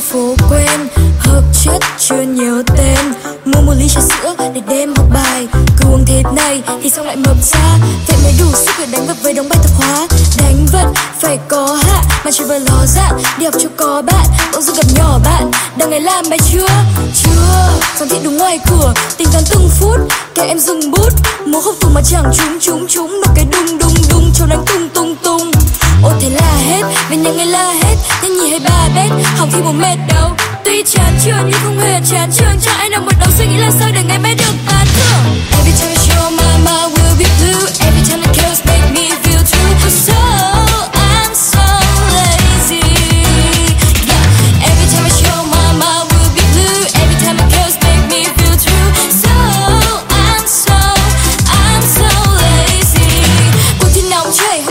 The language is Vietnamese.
phố quen, hợp chất chưa nhớ tên. Mua một ly trà sữa để đêm học bài, cứ uống thế này thì xong lại mập ra. Vậy mới đủ sức để đánh vật với đống bài tập hóa. Đánh vật phải có hạn, mà chỉ vừa ló dạng đi học cho có bạn. Bỗng dưng gặp nhỏ bạn, đằng này làm bài chưa? Giám thị đúng ngoài cửa, tính toán từng phút. Kệ em dùng bút, múa không tùng mà chẳng trúng mà cái đung trông đánh tung. Ồ thế là hết, về nhà nghe la hết, nhưng nhì hay ba bét, học khi bố mệt đâu. Tuy chán trường nhưng không hề chán trường, chẳng ai nào một đầu suy nghĩ làm sao để ngày mai được tán thưởng. Every time I show my mind will be blue, every time the chaos make me feel true. So